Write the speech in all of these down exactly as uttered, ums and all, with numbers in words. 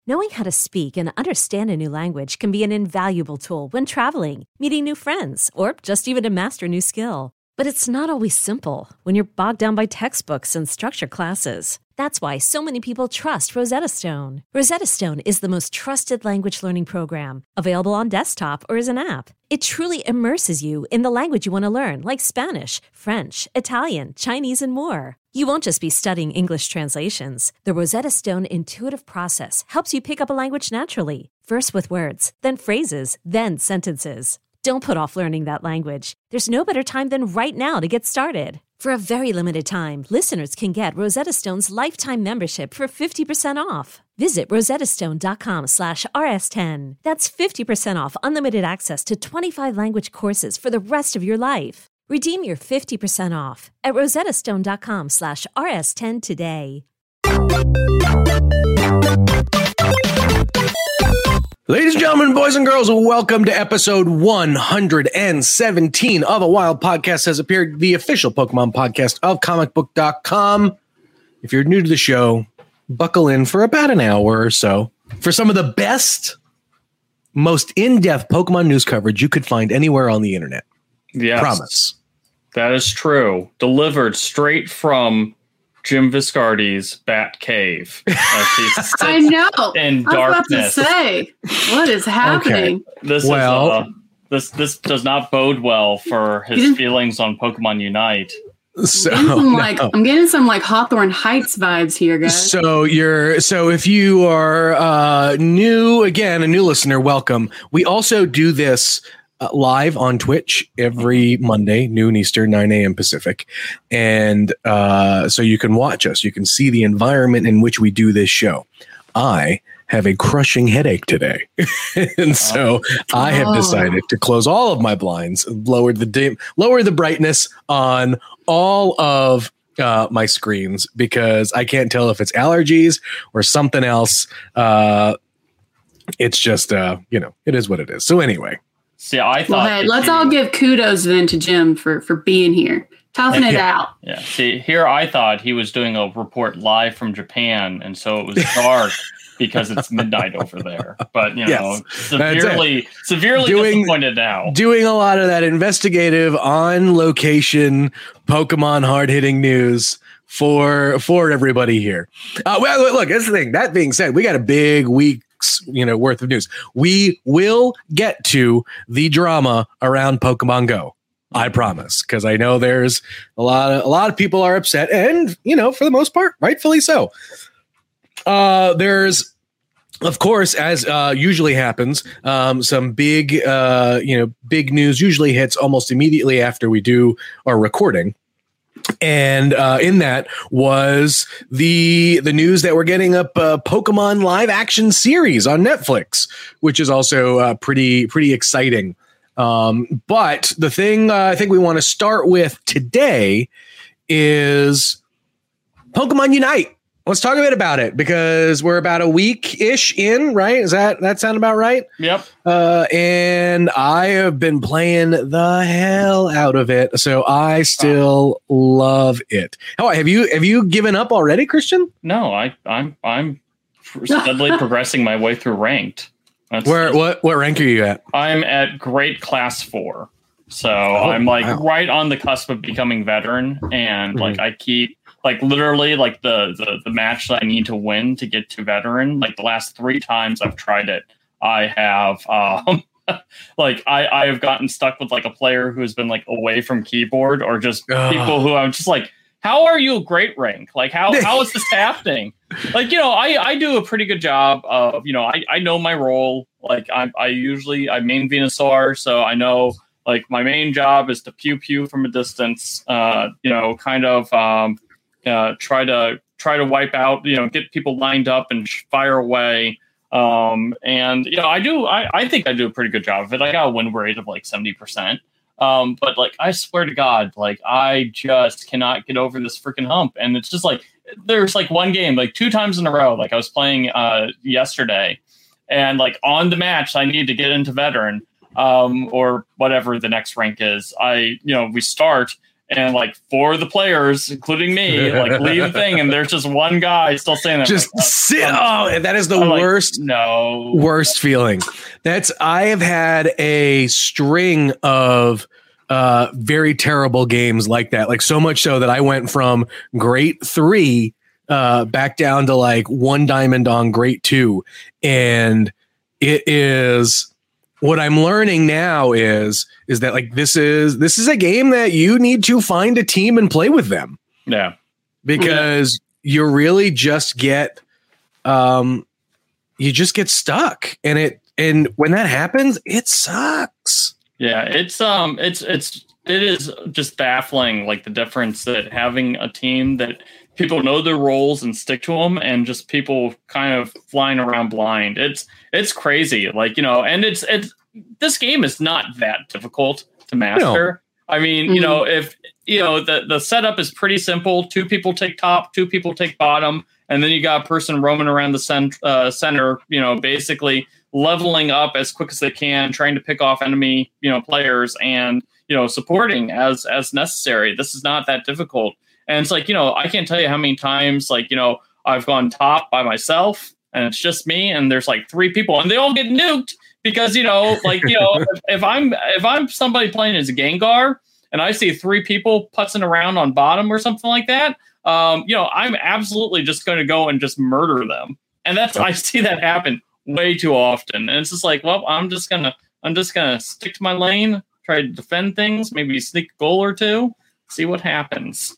Knowing how to speak and understand a new language can be an invaluable tool when traveling, meeting new friends, or just even to master a new skill. But it's not always simple when you're bogged down by textbooks and structured classes. That's why so many people trust Rosetta Stone. Rosetta Stone is the most trusted language learning program, available on desktop or as an app. It truly immerses you in the language you want to learn, like Spanish, French, Italian, Chinese, and more. You won't just be studying English translations. The Rosetta Stone intuitive process helps you pick up a language naturally, first with words, then phrases, then sentences. Don't put off learning that language. There's no better time than right now to get started. For a very limited time, listeners can get Rosetta Stone's lifetime membership for fifty percent off. Visit rosettastone.com slash rs10. That's fifty percent off unlimited access to twenty-five language courses for the rest of your life. Redeem your fifty percent off at rosettastone.com slash rs10 today. Ladies and gentlemen, boys and girls, welcome to episode one hundred seventeen of A Wild Podcast Has Appeared, the official Pokemon podcast of comic book dot com. If you're new to the show, buckle in for about an hour or so for some of the best, most in-depth Pokemon news coverage you could find anywhere on the internet. Yes, promise. That is true. Delivered straight from Jim Viscardi's Bat Cave. I know. In I was darkness. about to say, what is happening? Okay. This well, is uh, this this does not bode well for his feelings on Pokemon Unite. So, I'm, getting some, like, no. I'm getting some like Hawthorne Heights vibes here, guys. So you're so if you are uh, new, again, a new listener, welcome. We also do this Uh, live on Twitch every Monday, noon Eastern, nine a.m. Pacific. And uh, so you can watch us. You can see the environment in which we do this show. I have a crushing headache today. and so oh. I have decided to close all of my blinds, lower the dim, lower the brightness on all of uh, my screens because I can't tell if it's allergies or something else. Uh, it's just, uh, you know, it is what it is. So anyway. See, I thought. Well, hey, let's you, all give kudos then to Jim for, for being here, toughing it yeah, out. Yeah. See, here I thought he was doing a report live from Japan, and so it was dark because it's midnight over there. But you know, yes, severely, severely doing, disappointed now. Doing a lot of that investigative, on location, Pokemon hard hitting news for for everybody here. Uh, well, look, that's the thing. That being said, we got a big week. You know, worth of news. We will get to the drama around Pokemon Go. I promise, because I know there's a lot of a lot of people are upset, and you know, for the most part, rightfully so. Uh, there's, of course, as uh, usually happens, um, some big, uh, you know, big news usually hits almost immediately after we do our recording. And uh, in that was the the news that we're getting up a Pokemon live action series on Netflix, which is also uh, pretty pretty exciting. Um, but the thing uh, I think we want to start with today is Pokemon Unite. Let's talk a bit about it because we're about a week ish in, right? Is that that sound about right? Yep. Uh, and I have been playing the hell out of it, so I still oh. love it. How have you? Have you given up already, Christian? No, I, I'm I'm steadily progressing my way through ranked. That's, Where what what rank are you at? I'm at Great Class Four, so oh, I'm like wow. right on the cusp of becoming veteran, and mm-hmm. like I keep. Like literally, like the, the the match that I need to win to get to veteran. Like the last three times I've tried it, I have um, like I I have gotten stuck with like a player who has been like away from keyboard or just Ugh. people who I'm just like, how are you a great rank? Like how how is this happening? Like you know, I I do a pretty good job of you know I I know my role. Like I I usually I main Venusaur, so I know like my main job is to pew pew from a distance. Uh, you know, kind of. Um, Uh, try to try to wipe out, you know, get people lined up and fire away. Um, and, you know, I do I, I think I do a pretty good job of it. I got a win rate of like seventy percent. Um, but like, I swear to God, like, I just cannot get over this freaking hump. And it's just like there's like one game, like two times in a row. Like I was playing uh, yesterday and like on the match, I need to get into veteran um, or whatever the next rank is. I, you know, we start. and like four of the players, including me, like leave the thing, and there's just one guy still saying that. Just like, sit. Oh, and that is the I'm worst. Like, no, worst feeling. That's I have had a string of uh, very terrible games like that. Like so much so that I went from great three uh, back down to like one diamond on great two, and it is. What I'm learning now is is that like this is this is a game that you need to find a team and play with them. Yeah, because yeah. you really just get um you just get stuck, and it and when that happens, it sucks. Yeah, it's um it's it's it is just baffling, like the difference that having a team that people know their roles and stick to them, and just people kind of flying around blind. It's it's crazy, like, you know, and it's it's this game is not that difficult to master. No. I mean, mm-hmm. you know, if you know the the setup is pretty simple. Two people take top, two people take bottom, and then you got a person roaming around the cent- uh, center, you know, basically leveling up as quick as they can, trying to pick off enemy, you know, players, and you know, supporting as as necessary. This is not that difficult. And it's like, you know, I can't tell you how many times, like, you know, I've gone top by myself and it's just me, and there's like three people and they all get nuked because, you know, like, you know, if, if I'm if I'm somebody playing as a Gengar and I see three people putzing around on bottom or something like that, um, you know, I'm absolutely just going to go and just murder them. And that's I see that happen way too often. And it's just like, well, I'm just going to I'm just going to stick to my lane, try to defend things, maybe sneak a goal or two, see what happens.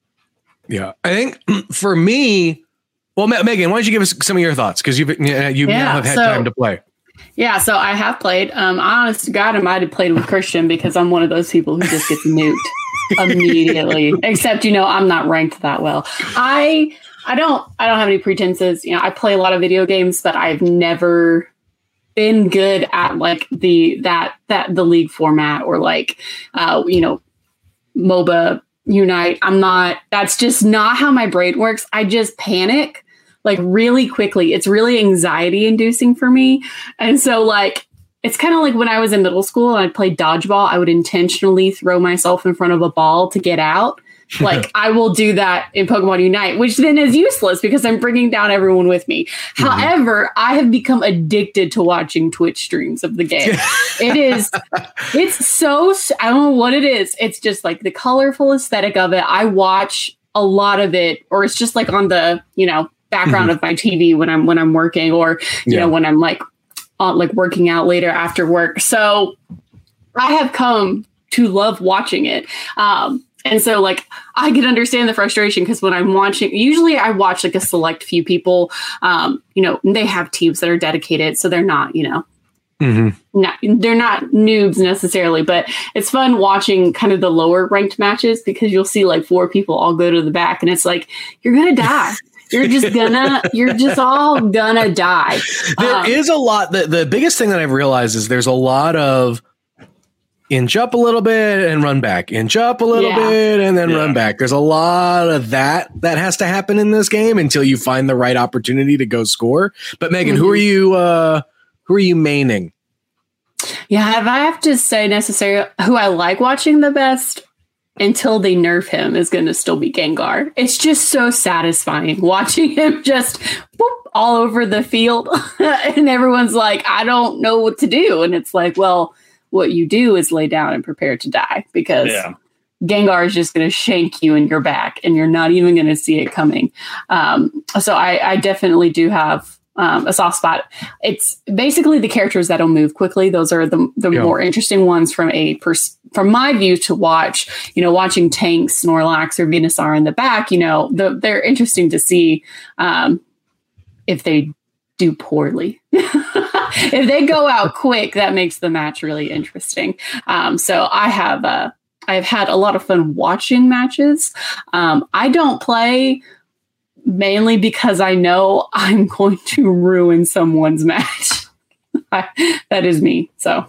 Yeah, I think for me, well, Megan, why don't you give us some of your thoughts? Because you've you yeah, now have had so, time to play. Yeah, so I have played. Um, honest to God, I might have played with Christian because I'm one of those people who just gets nuked immediately. Except, you know, I'm not ranked that well. I I don't I don't have any pretenses. You know, I play a lot of video games, but I've never been good at like the that that the league format or like uh, you know, MOBA. Unite. I'm not, that's just not how my brain works. I just panic like really quickly. It's really anxiety inducing for me. And so like, it's kind of like when I was in middle school and I played dodgeball, I would intentionally throw myself in front of a ball to get out. Like I will do that in Pokemon Unite, which then is useless because I'm bringing down everyone with me. Mm-hmm. However, I have become addicted to watching Twitch streams of the game. It is, it's so, I don't know what it is. It's just like the colorful aesthetic of it. I watch a lot of it, or it's just like on the, you know, background mm-hmm. of my T V when I'm, when I'm working, or, you yeah. know, when I'm like, on like working out later after work. So I have come to love watching it. Um, And so, like, I can understand the frustration because when I'm watching, usually I watch like a select few people, um, you know, they have teams that are dedicated. So they're not, you know, mm-hmm. not, they're not noobs necessarily. But it's fun watching kind of the lower ranked matches because you'll see like four people all go to the back. And it's like, you're going to die. You're just gonna, you're just all gonna die. There um, is a lot. The, the biggest thing that I've realized is there's a lot of inch up a little bit and run back, inch up a little yeah. bit and then yeah. run back. There's a lot of that that has to happen in this game until you find the right opportunity to go score. But Megan, mm-hmm. who are you? Uh, who are you maining? Yeah, if I have to say necessarily who I like watching the best until they nerf him is going to still be Gengar. It's just so satisfying watching him just whoop, all over the field, and everyone's like, I don't know what to do, and it's like, well, what you do is lay down and prepare to die because yeah. Gengar is just going to shank you in your back and you're not even going to see it coming. Um, so I, I definitely do have um, a soft spot. It's basically the characters that'll move quickly. Those are the, the yeah. more interesting ones from a pers- from my view to watch. You know, watching Tanks, Snorlax, or Venusaur in the back, you know, the, they're interesting to see um, if they do poorly. If they go out quick, that makes the match really interesting. Um, so I have uh, I've had a lot of fun watching matches. Um, I don't play mainly because I know I'm going to ruin someone's match. I, that is me. So,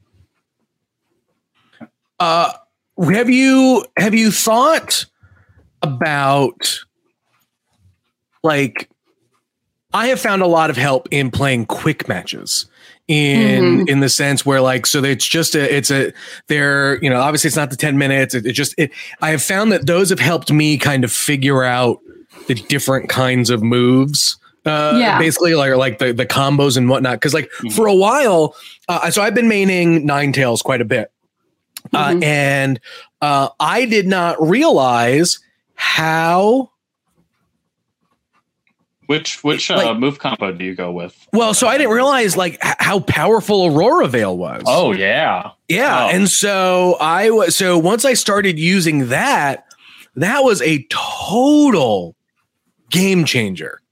uh, have you have you thought about like I have found a lot of help in playing quick matches. In mm-hmm. in the sense where like so it's just a it's a they're you know obviously it's not the ten minutes it, it just it I have found that those have helped me kind of figure out the different kinds of moves uh yeah. basically like like the the combos and whatnot because like mm-hmm. for a while uh, so I've been maining Ninetales quite a bit uh, mm-hmm. and uh, I did not realize how. Which which uh, like, move combo do you go with? Well, so I didn't realize like h- how powerful Aurora Veil was. Oh yeah, yeah. Oh. And so I was so once I started using that, that was a total game changer,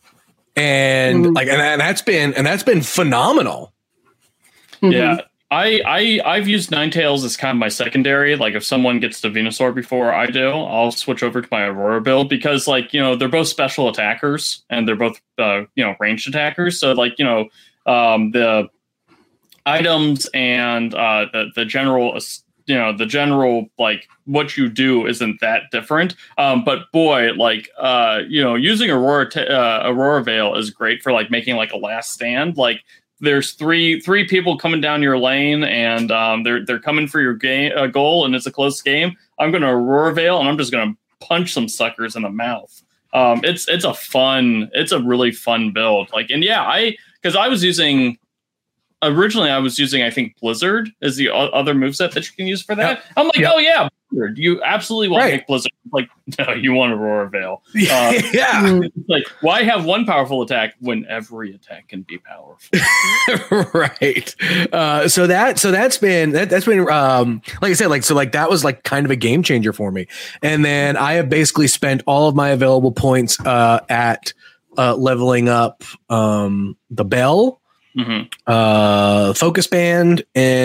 and mm. like and, and that's been and that's been phenomenal. Mm-hmm. Yeah. I, I, I've used Ninetales as kind of my secondary. Like if someone gets to Venusaur before I do, I'll switch over to my Aurora build because like, you know, they're both special attackers and they're both, uh, you know, ranged attackers. So like, you know, um, the items and uh, the, the general, you know, the general, like what you do isn't that different. Um, but boy, like, uh, you know, using Aurora, t- uh, Aurora Veil is great for like making like a last stand. Like, there's three three people coming down your lane, and um, they're they're coming for your game uh, goal, and it's a close game. I'm going to Aurora Veil, and I'm just going to punch some suckers in the mouth. Um, it's it's a fun, it's a really fun build. Like, and yeah, I because I was using originally I was using I think Blizzard is the o- other moveset that you can use for that. Yep. I'm like, yep. oh yeah, Blizzard. You absolutely want right. to make Blizzard. Like, no, you want Aurora Veil. Uh, yeah. Like, why have one powerful attack when every attack can be powerful? right. Uh, so that so that's been that, that's been um, like I said, like so like that was like kind of a game changer for me. And then I have basically spent all of my available points uh, at uh, leveling up um, the Bell. Mm-hmm. Uh, Focus Band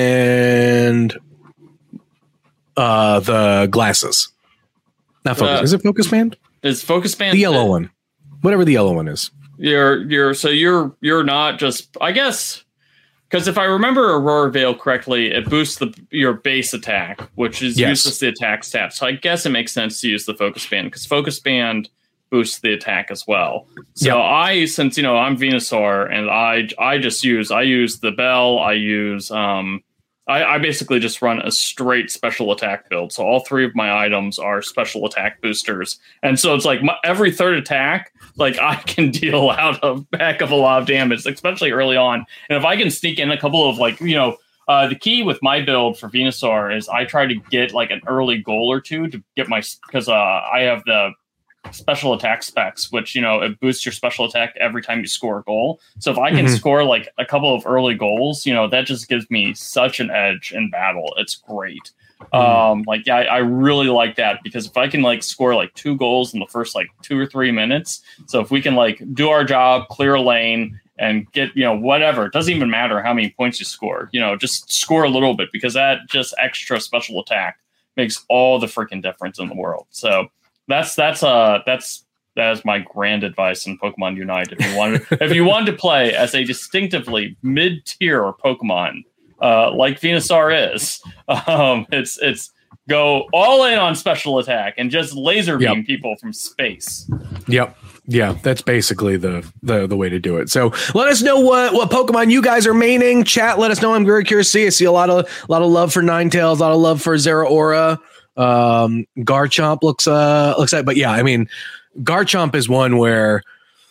and uh, the glasses. Not Focus. Uh, is it Focus Band? Is Focus Band the yellow one? Whatever the yellow one is. You're you're so you're you're not just I guess because if I remember Aurora Veil correctly, it boosts the your base attack, which is yes. uses the attack stat. So I guess it makes sense to use the Focus Band because Focus Band boosts the attack as well. So yep. I, since, you know, I'm Venusaur and I, I just use, I use the Bell. I use, um, I, I basically just run a straight special attack build. So all three of my items are special attack boosters. And so it's like my, every third attack, like I can deal out a heck of a lot of damage, especially early on. And if I can sneak in a couple of like, you know, uh, the key with my build for Venusaur is I try to get like an early goal or two to get my, because uh, I have the special attack specs, which, you know, it boosts your special attack every time you score a goal. So if I can mm-hmm. score like a couple of early goals, you know, that just gives me such an edge in battle. It's great. Mm-hmm. Um, like, yeah, I, I really like that because if I can like score like two goals in the first like two or three minutes. So if we can like do our job, clear a lane and get, you know, whatever, it doesn't even matter how many points you score, you know, just score a little bit because that just extra special attack makes all the freaking difference in the world. So That's that's uh that's that is my grand advice in Pokemon Unite. If you wanted if you wanted to play as a distinctively mid-tier Pokemon, uh, like Venusaur is, um, it's it's go all in on special attack and just laser beam yep. people from space. Yep. Yeah, that's basically the, the the way to do it. So let us know what, what Pokemon you guys are maining. Chat, let us know. I'm very curious to see. I see a lot of a lot of love for Ninetales, a lot of love for Zeraora. Um, Garchomp looks uh looks like, but yeah, I mean, Garchomp is one where,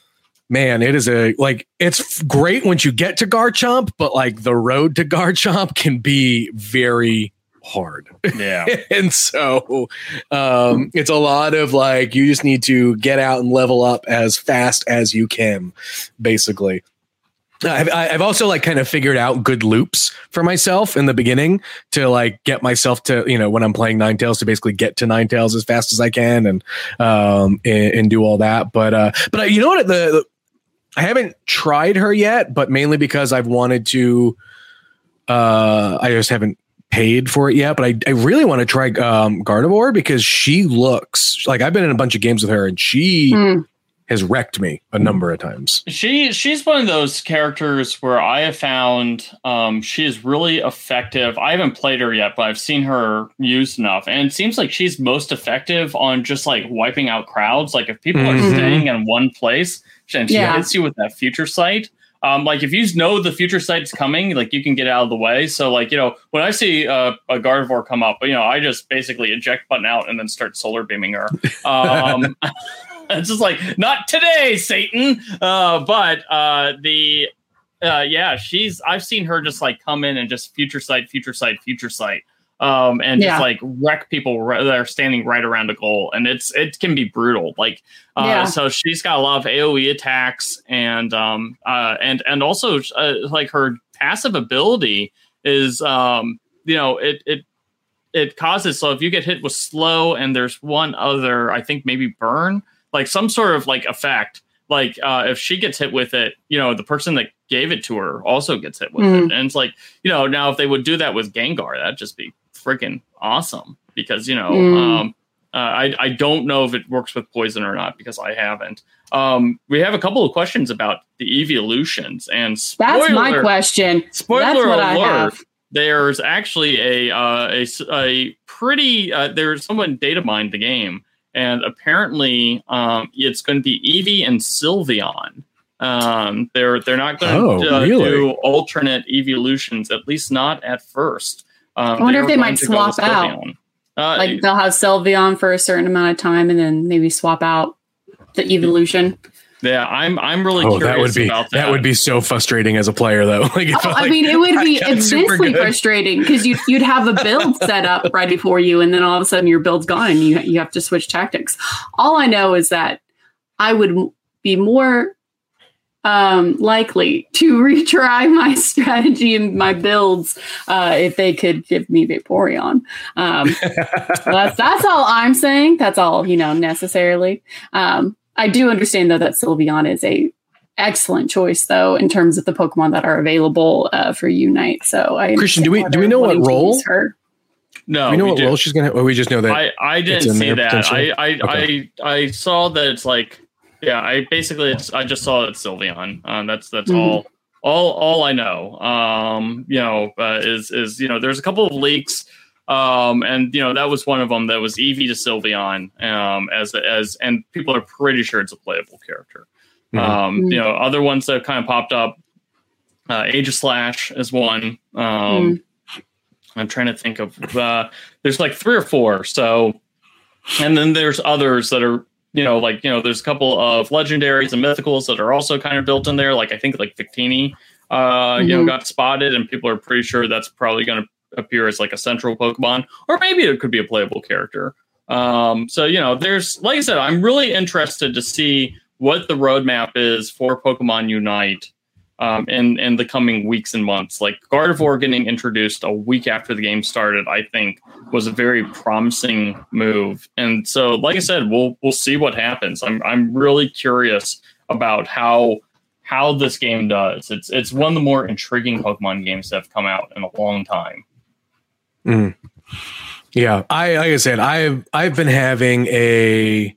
man, it is a like it's great once you get to Garchomp, but like the road to Garchomp can be very hard. Yeah, and so um, it's a lot of like you just need to get out and level up as fast as you can, basically. I've, I've also like kind of figured out good loops for myself in the beginning to like get myself to, you know, when I'm playing Ninetales to basically get to Ninetales as fast as I can and, um, and, and do all that. But, uh, but uh, you know what, the, the, I haven't tried her yet, but mainly because I've wanted to, uh, I just haven't paid for it yet, but I, I really want to try, um, Gardevoir because she looks like I've been in a bunch of games with her and she, mm. has wrecked me a number of times. She she's one of those characters where I have found um, she is really effective. I haven't played her yet, but I've seen her used enough. And it seems like she's most effective on just like wiping out crowds. Like if people mm-hmm. are staying in one place, and she Yeah. hits you with that future sight. Um, like if you know the future sight's coming, like you can get out of the way. So like, you know, when I see uh, a Gardevoir come up, you know, I just basically eject button out and then start solar beaming her. Um, it's just like, not today, Satan. Uh, but uh, the, uh, yeah, she's, I've seen her just like come in and just future sight, future sight, future sight. Um, and Yeah. just like wreck people right, that are standing right around a goal. And it's, it can be brutal. Like, uh, Yeah. so she's got a lot of AoE attacks and, um, uh, and, and also uh, like her passive ability is, um, you know, it, it, it causes, so if you get hit with slow and there's one other, I think maybe burn, like some sort of like effect, like uh, if she gets hit with it, you know, the person that gave it to her also gets hit with Mm. it. And it's like, you know, now if they would do that with Gengar, that'd just be freaking awesome because, you know, Mm. um, uh, I, I don't know if it works with poison or not because I haven't. Um, we have a couple of questions about the evolutions and spoiler, That's my question. spoiler That's what I alert. have. There's actually a, uh, a, s- a pretty, uh, there's someone data mined the game and apparently um, it's going to be Eevee and Sylveon. Um, they're, they're not going to Oh, uh, really? do alternate evolutions, at least not at first. Um, I wonder if are they going might to go with swap out. Sylveon. Uh, Like they'll have Sylveon for a certain amount of time and then maybe swap out the evolution. yeah, I'm, I'm really Oh, curious that would be about that. that would be so frustrating as a player, though. Like, if Oh, I like, mean, it would be I got super immensely good. frustrating because you'd, you'd have a build set up right before you, and then all of a sudden your build's gone and you, you have to switch tactics. All I know is that I would m- be more um, likely to retry my strategy and my builds uh, if they could give me Vaporeon. Um, that's, that's all I'm saying. That's all, you know, necessarily. Um, I do understand, though, that Sylveon is a excellent choice, though, in terms of the Pokemon that are available uh, for Unite. So, I Christian, do we- understand do we why know they're what wanting to role? use her. no, Do we know we what do. role she's gonna? Or we just know that. I, I it's didn't in see there that. potentially? I I, Okay. I I saw that it's like yeah. I basically it's, I just saw it's Sylveon. Um, that's that's Mhm. all all all I know. Um, you know, uh, is is you know, there's a couple of leaks. Um, and you know that was one of them. That was Eevee to Sylveon. Um, as as and people are pretty sure it's a playable character. Mhm. Um, Mhm. you know, other ones that kind of popped up. Uh, Aegislash is one. Um, I'm trying to think of. Uh, there's like three or four. So, and then there's others that are, you know, like you know, there's a couple of legendaries and mythicals that are also kind of built in there. Like I think like Victini, uh, you know, Mhm. got spotted, and people are pretty sure that's probably going to appear as like a central Pokemon, or maybe it could be a playable character. Um, so you know, there's like I said, I'm really interested to see what the roadmap is for Pokemon Unite. Um, in, in the coming weeks and months, like Gardevoir getting introduced a week after the game started, I think was a very promising move. And so, like I said, we'll we'll see what happens. I'm I'm really curious about how how this game does. It's it's one of the more intriguing Pokemon games that have come out in a long time. Mm. Yeah, I like I said, I've I've been having a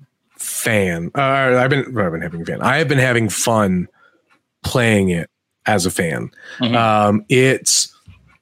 fan. Uh, I've been I've been having a fan. I have been having fun playing it as a fan. Mhm. Um, it's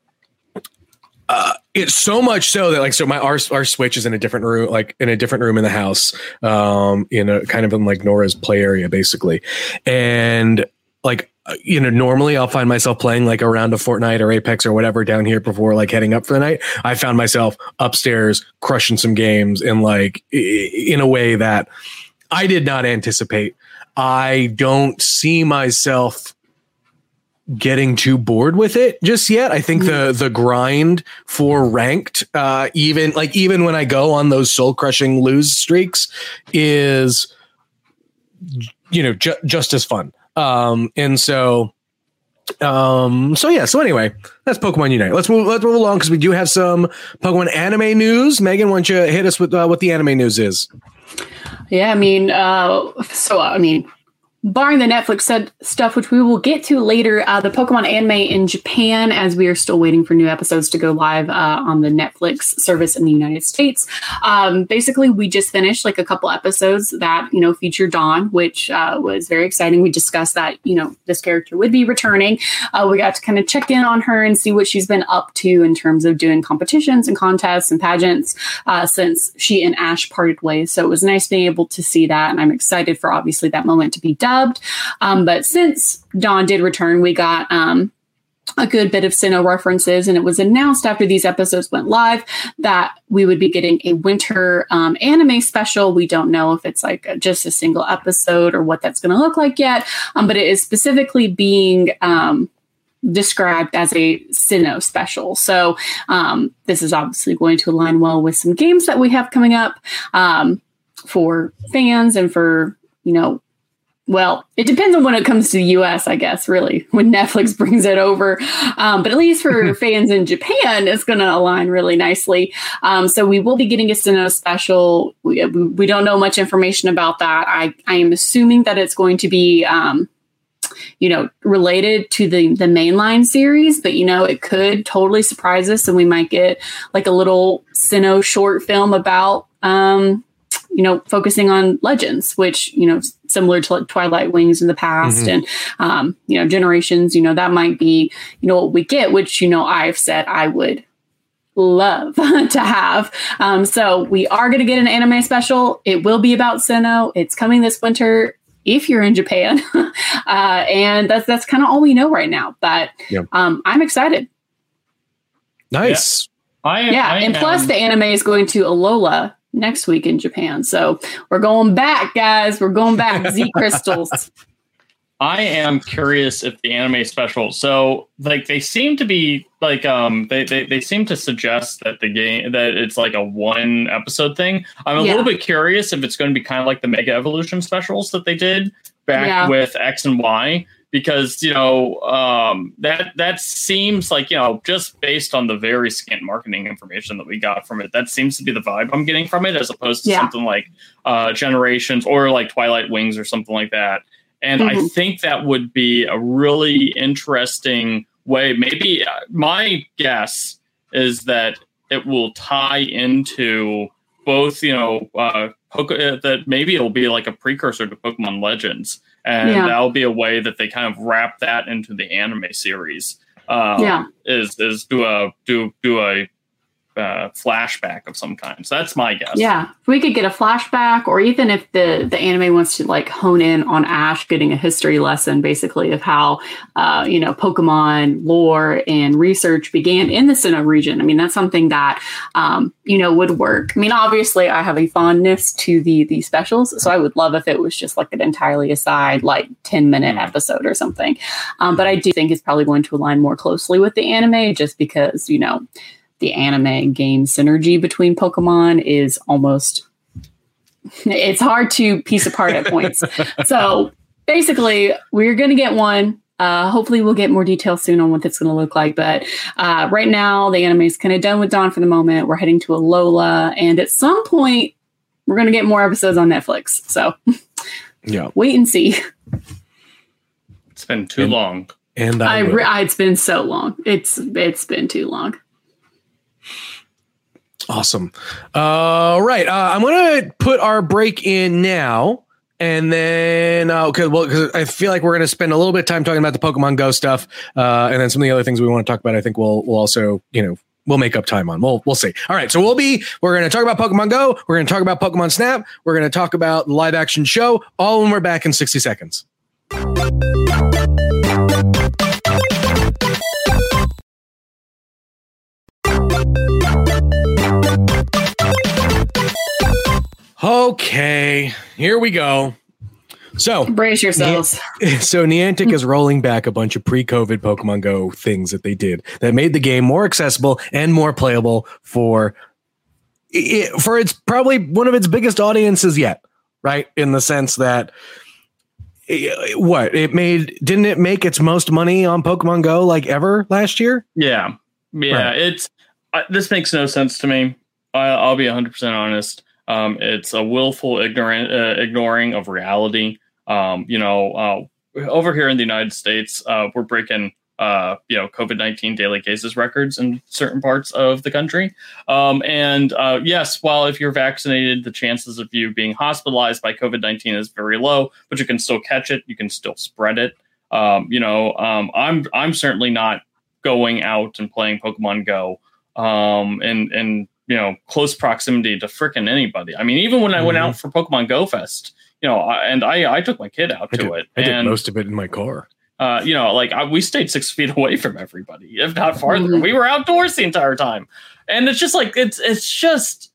uh, it's so much so that like so my our our Switch is in a different room, like in a different room in the house, um, in a kind of in like Nora's play area basically, and like. You know, normally I'll find myself playing like a round of Fortnite or Apex or whatever down here before like heading up for the night. I found myself upstairs crushing some games in like i- in a way that I did not anticipate. I don't see myself getting too bored with it just yet. I think the the grind for ranked, uh, even like even when I go on those soul crushing lose streaks, is you know ju- just as fun. Um, and so, um, so yeah. So anyway, that's Pokemon Unite. Let's move. Let's move along because we do have some Pokemon anime news. Megan, why don't you hit us with uh, what the anime news is? Yeah, I mean, uh, so I mean, barring the Netflix said stuff, which we will get to later, uh, the Pokemon anime in Japan, as we are still waiting for new episodes to go live uh, on the Netflix service in the United States. Um, basically, we just finished like a couple episodes that, you know, featured Dawn, which uh, was very exciting. We discussed that, you know, this character would be returning. Uh, we got to kind of check in on her and see what she's been up to in terms of doing competitions and contests and pageants uh, since she and Ash parted ways. So it was nice being able to see that. And I'm excited for obviously that moment to be dubbed. Um, but since Dawn did return, we got um, a good bit of Sinnoh references, and it was announced after these episodes went live that we would be getting a winter um, anime special. We don't know if it's like a, just a single episode or what that's going to look like yet, um, but it is specifically being um, described as a Sinnoh special. So um, this is obviously going to align well with some games that we have coming up um, for fans and for, you know, well, it depends on when it comes to the U S, I guess, really, when Netflix brings it over. Um, but at least for fans in Japan, it's going to align really nicely. Um, so we will be getting a Sinnoh special. We, we don't know much information about that. I, I am assuming that it's going to be, um, you know, related to the, the mainline series. But, you know, it could totally surprise us. And we might get like a little Sinnoh short film about, um, you know, focusing on Legends, which, you know, similar to like Twilight Wings in the past mm-hmm. and, um, you know, Generations, you know, that might be, you know, what we get, which, you know, I've said I would love to have. Um, so we are going to get an anime special. It will be about Sinnoh. It's coming this winter if you're in Japan. uh, and that's, that's kind of all we know right now. But yep. um, I'm excited. Nice. Yeah. I, yeah. I and am. Plus the anime is going to Alola next week in Japan. So we're going back, guys. We're going back. Z crystals. I am curious if the anime special, so like they seem to be like um they, they they seem to suggest that the game that it's like a one episode thing. I'm a yeah. little bit curious if it's going to be kind of like the Mega Evolution specials that they did back yeah. with X and Y, because you know um that that seems like, you know, just based on the very scant marketing information that we got from it, that seems to be the vibe I'm getting from it, as opposed to yeah. something like uh Generations or like Twilight Wings or something like that. And mm-hmm. I think that would be a really interesting way. Maybe uh, my guess is that it will tie into both, you know, uh, Poke- uh, that maybe it'll be like a precursor to Pokemon Legends. And yeah. that'll be a way that they kind of wrap that into the anime series. Um, yeah. Is is do a do do a uh, flashback of some kind. So that's my guess. Yeah, if we could get a flashback, or even if the the anime wants to like hone in on Ash getting a history lesson, basically of how uh, you know, Pokemon lore and research began in the Sinnoh region. I mean, that's something that um, you know, would work. I mean, obviously, I have a fondness to the the specials, so I would love if it was just like an entirely aside, like ten minute mm. episode or something. Um, but I do think it's probably going to align more closely with the anime, just because, you know, the anime game synergy between Pokemon is almost, it's hard to piece apart at points. So basically, we're going to get one. Uh, hopefully we'll get more details soon on what it's going to look like. But uh, right now, the anime is kind of done with Dawn for the moment. We're heading to Alola. And at some point, we're going to get more episodes on Netflix. So yeah, wait and see. It's been too and, long. And I, I, re- I it's been so long. It's It's been too long. Awesome. Uh, right. Uh, I'm going to put our break in now. And then, uh, okay, well, because I feel like we're going to spend a little bit of time talking about the Pokemon Go stuff. Uh, and then some of the other things we want to talk about, I think we'll, we'll also, you know, we'll make up time on. We'll, we'll see. All right. So we'll be, we're going to talk about Pokemon Go. We're going to talk about Pokemon Snap. We're going to talk about the live action show, all when we're back in sixty seconds. Okay, here we go. So brace yourselves. So Niantic is rolling back a bunch of pre-COVID Pokemon Go things that they did that made the game more accessible and more playable for it, for its probably one of its biggest audiences yet, right? In the sense that it, what it made, didn't it make its most money on Pokemon Go like ever last year? Yeah, yeah. Right. It's uh, this makes no sense to me. I, I'll be one hundred percent honest. Um, it's a willful ignorant uh, ignoring of reality. Um, you know, uh, over here in the United States, uh, we're breaking uh, you know, COVID nineteen daily cases records in certain parts of the country. Um, and uh, yes, while if you're vaccinated, the chances of you being hospitalized by COVID nineteen is very low, but you can still catch it. You can still spread it. Um, you know, um, I'm I'm certainly not going out and playing Pokemon Go um, and, and, you know, close proximity to frickin' anybody. I mean, even when I mm-hmm. went out for Pokemon Go Fest, you know, I, and I, I took my kid out I to did, it. I and, did most of it in my car. Uh, you know, like I, we stayed six feet away from everybody, if not farther. Mm-hmm. We were outdoors the entire time. And it's just like, it's, it's just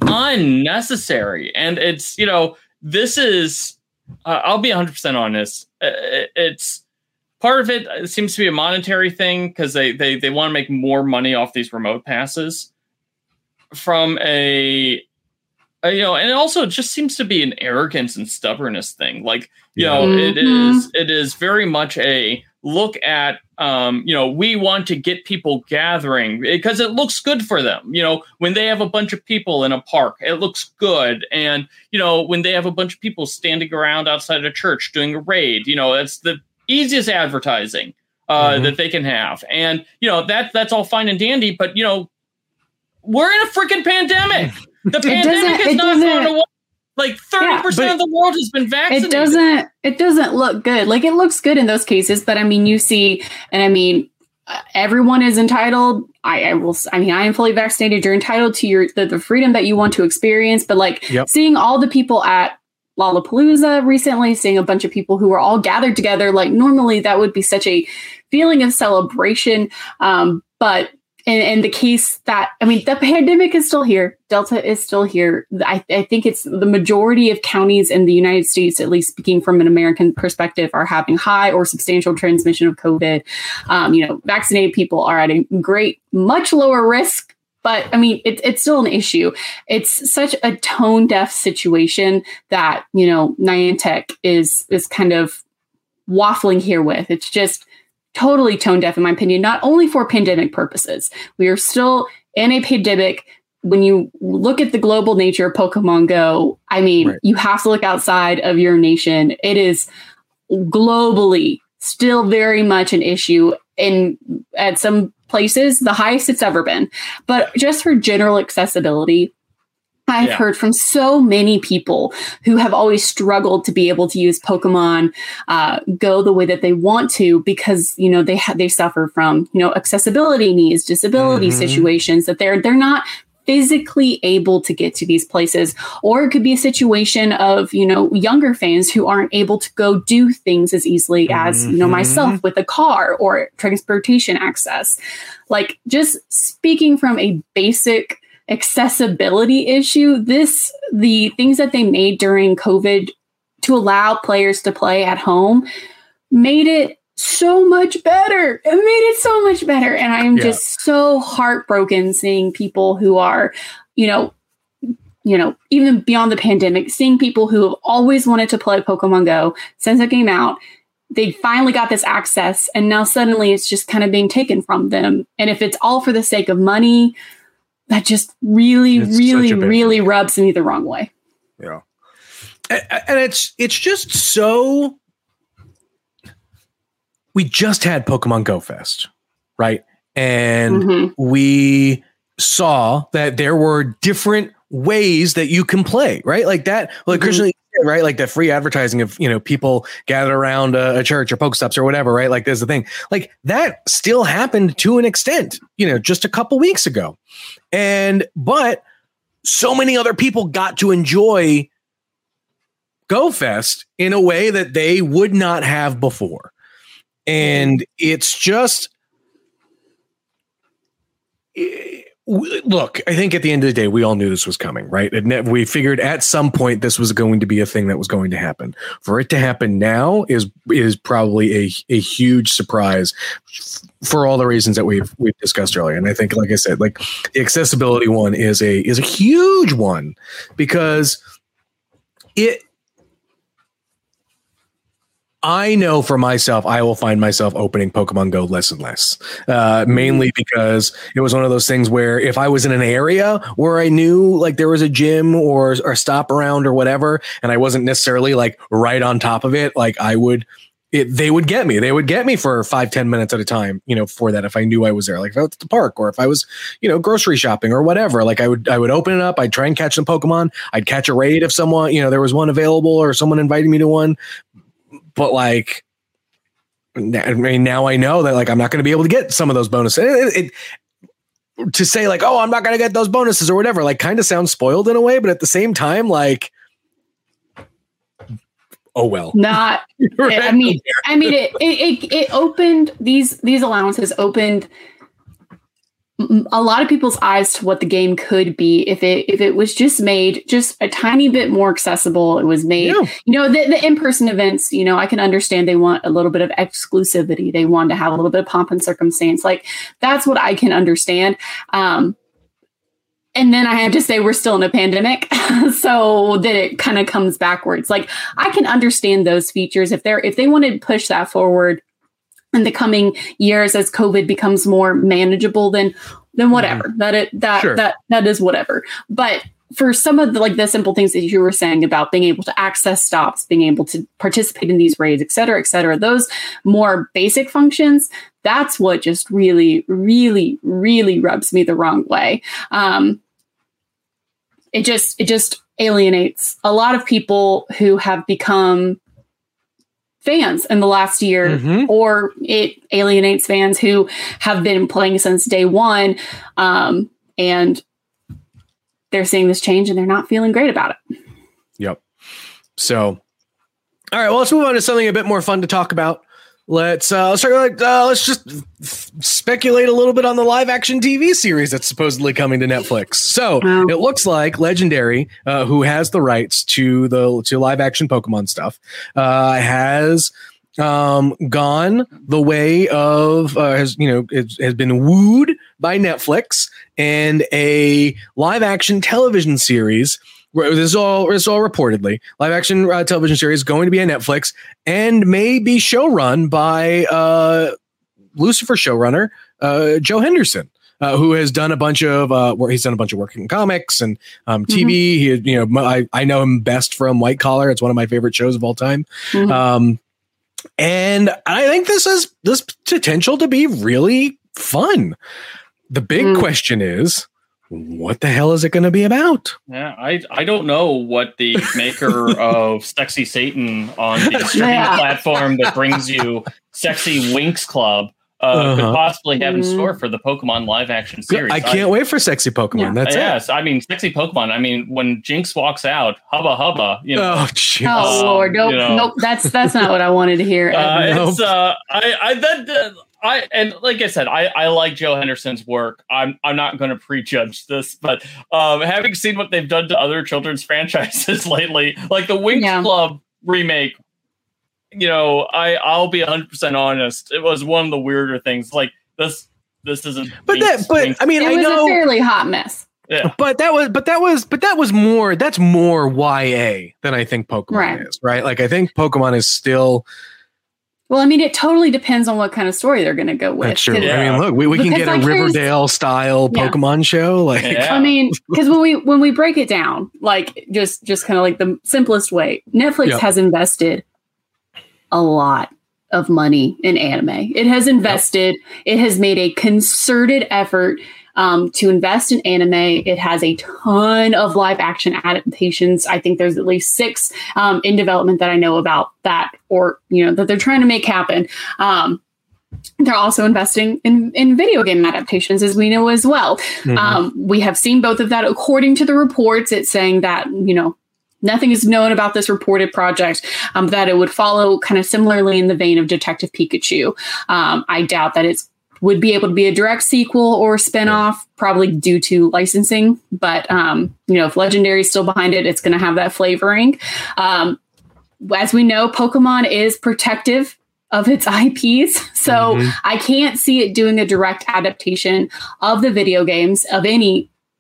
unnecessary. And it's, you know, this is, uh, I'll be one hundred percent honest. It, it's part of it, it seems to be a monetary thing because they, they, they want to make more money off these remote passes from a, Uh, you know, and also it just seems to be an arrogance and stubbornness thing. Like, you yeah. know, mm-hmm. it is it is very much a look at, um, you know, we want to get people gathering because it looks good for them. You know, when they have a bunch of people in a park, it looks good. And, you know, when they have a bunch of people standing around outside a church doing a raid, you know, that's the easiest advertising uh, mm-hmm. that they can have. And, you know, that that's all fine and dandy. But, you know, we're in a freaking pandemic. The pandemic has not gone away. Like thirty percent yeah, of the world has been vaccinated. It doesn't, it doesn't look good. Like it looks good in those cases, but I mean, you see, and I mean, uh, everyone is entitled. I, I will, I mean, I am fully vaccinated. You're entitled to your, the, the freedom that you want to experience. But like yep. seeing all the people at Lollapalooza recently, seeing a bunch of people who were all gathered together, like normally that would be such a feeling of celebration. Um, but In, in the case that, I mean, the pandemic is still here. Delta is still here. I, I think it's the majority of counties in the United States, at least speaking from an American perspective, are having high or substantial transmission of COVID. Um, you know, vaccinated people are at a great, much lower risk. But I mean, it, it's still an issue. It's such a tone deaf situation that, you know, Niantic is is kind of waffling here with. It's just totally tone deaf, in my opinion, not only for pandemic purposes. We are still in a pandemic. When you look at the global nature of Pokemon Go, I mean, right. you have to look outside of your nation. It is globally still very much an issue, in at some places, the highest it's ever been. But just for general accessibility, I've yeah. heard from so many people who have always struggled to be able to use Pokemon uh, Go the way that they want to because, you know, they ha- they suffer from, you know, accessibility needs, disability mm-hmm. situations, that they're they're not physically able to get to these places. Or it could be a situation of, you know, younger fans who aren't able to go do things as easily mm-hmm. as, you know, myself with a car or transportation access. Like, just speaking from a basic accessibility issue, this the things that they made during COVID to allow players to play at home made it so much better. It made it so much better. And I'm yeah. just so heartbroken seeing people who are, you know, you know, even beyond the pandemic, seeing people who have always wanted to play Pokemon Go since it came out. They finally got this access, and now suddenly it's just kind of being taken from them. And if it's all for the sake of money, that just really, it's really, really rubs me the wrong way. Yeah. And, and it's it's just so... We just had Pokemon Go Fest, right? And mm-hmm. we saw that there were different ways that you can play, right? Like that, like mm-hmm. Christian, right? Like the free advertising of, you know, people gathered around a, a church or Pokestops or whatever, right? Like there's the thing. Like that still happened to an extent, you know, just a couple weeks ago. And, but so many other people got to enjoy Go Fest in a way that they would not have before. And it's just, look, I think at the end of the day, we all knew this was coming, right? And we figured at some point this was going to be a thing that was going to happen. For it to happen now is is probably a, a huge surprise for all the reasons that we've we've discussed earlier. And I think, like I said, like the accessibility one is a is a huge one because it. I know for myself, I will find myself opening Pokemon Go less and less, uh, mainly because it was one of those things where if I was in an area where I knew like there was a gym or or stop around or whatever, and I wasn't necessarily like right on top of it, like I would, it, they would get me. They would get me for five, ten minutes at a time, you know, for that. If I knew I was there, like if I was at the park or if I was, you know, grocery shopping or whatever, like I would, I would open it up. I'd try and catch some Pokemon. I'd catch a raid if someone, you know, there was one available or someone invited me to one. But like, I mean, now I know that like I'm not going to be able to get some of those bonuses. It, it, to say like, oh, I'm not going to get those bonuses or whatever, like kind of sounds spoiled in a way, but at the same time, like, oh well. Not. Right? I mean, I mean, it, it it it opened these these allowances opened a lot of people's eyes to what the game could be if it if it was just made just a tiny bit more accessible. It was made, yeah. you know, the, the in-person events, you know, I can understand they want a little bit of exclusivity. They want to have a little bit of pomp and circumstance. Like that's what I can understand. Um, and then I have to say we're still in a pandemic, so that it kind of comes backwards. Like I can understand those features if they're if they wanted to push that forward in the coming years as COVID becomes more manageable, then then whatever. Mm. That it that sure. that that is whatever. But for some of the like the simple things that you were saying about being able to access stops, being able to participate in these raids, et cetera, et cetera, those more basic functions, that's what just really, really, really rubs me the wrong way. Um, it just it just alienates a lot of people who have become fans in the last year, mm-hmm. or it alienates fans who have been playing since day one, um, and they're seeing this change and they're not feeling great about it. Yep. So, all right, well, let's move on to something a bit more fun to talk about. Let's uh, let's, start, uh, let's just f- speculate a little bit on the live action T V series that's supposedly coming to Netflix. So wow. It looks like Legendary, uh, who has the rights to the to live action Pokemon stuff, uh, has um, gone the way of uh, has you know it, has been wooed by Netflix, and a live action television series. This is all this is all reportedly live action uh, television series going to be on Netflix and may be showrun by uh, Lucifer showrunner uh, Joe Henderson, uh, who has done a bunch of uh, where he's done a bunch of work in comics and um, T V. Mm-hmm. He, you know, I, I know him best from White Collar. It's one of my favorite shows of all time. Mm-hmm. Um, and I think this has this potential to be really fun. The big mm. question is, what the hell is it going to be about? Yeah, I I don't know what the maker of Sexy Satan on the streaming yeah. platform that brings you Sexy Winx Club uh, uh-huh. could possibly have in store for the Pokemon live action series. I can't I, wait for Sexy Pokemon. Yeah. That's yes, it. I mean Sexy Pokemon. I mean when Jinx walks out, hubba hubba. You know, oh, geez. oh Lord, nope, you know. nope. That's that's not what I wanted to hear. Uh, nope. It's uh, I I that. Uh, I and like I said, I, I like Joe Henderson's work. I'm I'm not going to prejudge this, but um, having seen what they've done to other children's franchises lately, like the Winx yeah. Club remake, you know, I I'll be one hundred percent honest. It was one of the weirder things. Like this this isn't. But that but Winx I mean it I was know, a fairly hot mess. Yeah. But that was but that was but that was more that's more Y A than I think Pokemon right. is, right? Like I think Pokemon is still. Well, I mean, it totally depends on what kind of story they're going to go with. That's true. Yeah. I mean, look, we, we can get like, a Riverdale style yeah. Pokemon show. Like, yeah. I mean, because when we when we break it down, like just just kind of like the simplest way, Netflix yep. has invested a lot of money in anime. It has invested. Yep. It has made a concerted effort um, to invest in anime. It has a ton of live action adaptations. I think there's at least six um, in development that I know about that, or, you know, that they're trying to make happen. Um, they're also investing in, in video game adaptations, as we know as well. Mm-hmm. Um, we have seen both of that. According to the reports, it's saying that, you know, nothing is known about this reported project, um, that it would follow kind of similarly in the vein of Detective Pikachu. Um, I doubt that it's would be able to be a direct sequel or spinoff, probably due to licensing. But, um, you know, if Legendary is still behind it, it's going to have that flavoring. Um, as we know, Pokemon is protective of its I Ps. So mm-hmm. I can't see it doing a direct adaptation of the video games, of any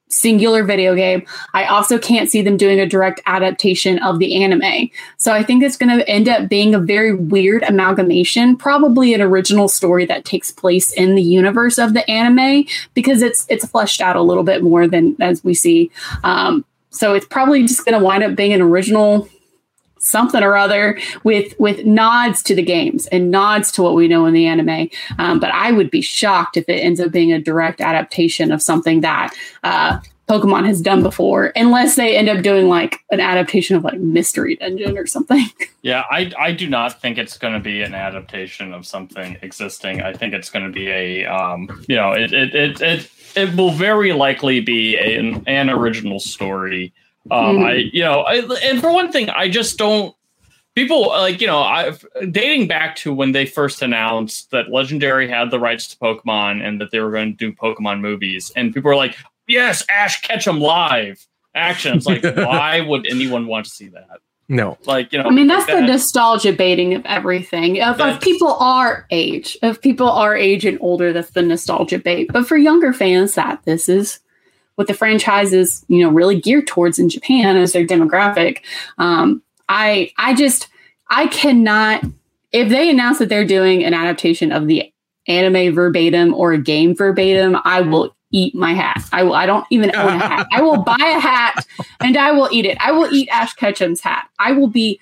singular video game. I also can't see them doing a direct adaptation of the anime. So I think it's going to end up being a very weird amalgamation, probably an original story that takes place in the universe of the anime, because it's it's fleshed out a little bit more than as we see. Um, so it's probably just going to wind up being an original something or other with with nods to the games and nods to what we know in the anime. Um, but I would be shocked if it ends up being a direct adaptation of something that uh, Pokemon has done before, unless they end up doing like an adaptation of like Mystery Dungeon or something. Yeah, I I do not think it's going to be an adaptation of something existing. I think it's going to be a um, you know, it it it it, it will very likely be a, an, an original story. Um, mm-hmm. I, you know, I, and for one thing, I just don't, people like, you know, I've dating back to when they first announced that Legendary had the rights to Pokemon and that they were going to do Pokemon movies. And people were like, yes, Ash Ketchum live action. It's like, why would anyone want to see that? No. Like, you know, I mean, that's that, the nostalgia baiting of everything. If, if people are age, if people are age and older, that's the nostalgia bait. But for younger fans, that this is what the franchise is, you know, really geared towards in Japan as their demographic. Um, I, I just, I cannot, if they announce that they're doing an adaptation of the anime verbatim or a game verbatim, I will eat my hat. I will, I don't even own a hat. I will buy a hat and I will eat it. I will eat Ash Ketchum's hat. I will be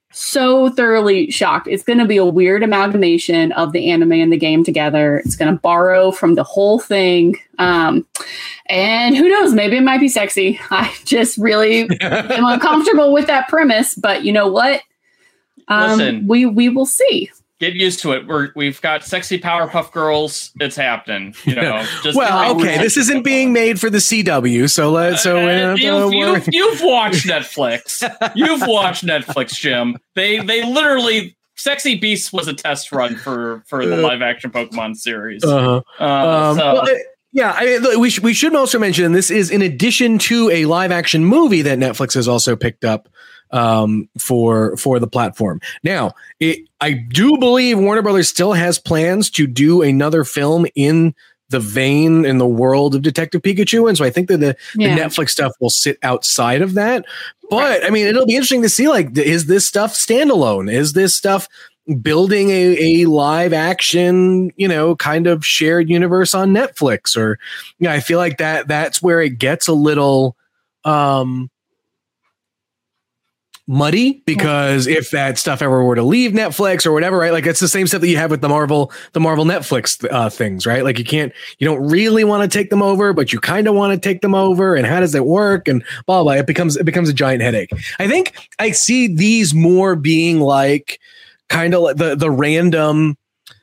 so thoroughly shocked. It's going to be a weird amalgamation of the anime and the game together. It's going to borrow from the whole thing. Um, and who knows, maybe it might be sexy. I just really am uncomfortable with that premise, but you know what? Um, Listen, we, we will see. Get used to it. We're, we've got sexy Powerpuff Girls. It's happening. You know. Just well, okay. This isn't being made for the C W, so let so uh, you've, you've, you've watched Netflix. You've watched Netflix, Jim. They they literally Sexy Beasts was a test run for for the live action Pokemon series. Uh-huh. Uh, um, so. well, it, yeah, I mean, look, we sh- we should also mention this is in addition to a live action movie that Netflix has also picked up um for for the platform. Now it, I do believe Warner Brothers still has plans to do another film in the vein in the world of Detective Pikachu, and so I think that the, yeah. the Netflix stuff will sit outside of that. But I mean, it'll be interesting to see, like, is this stuff standalone? Is this stuff building a, a live action, you know, kind of shared universe on Netflix? Or, you know, I feel like that that's where it gets a little um muddy, because if that stuff ever were to leave Netflix or whatever, right? Like, it's the same stuff that you have with the Marvel, the Marvel Netflix uh, things, right? Like, you can't, you don't really want to take them over, but you kind of want to take them over. And how does it work? And blah, blah, blah. It becomes, it becomes a giant headache. I think I see these more being like kind of like the, the random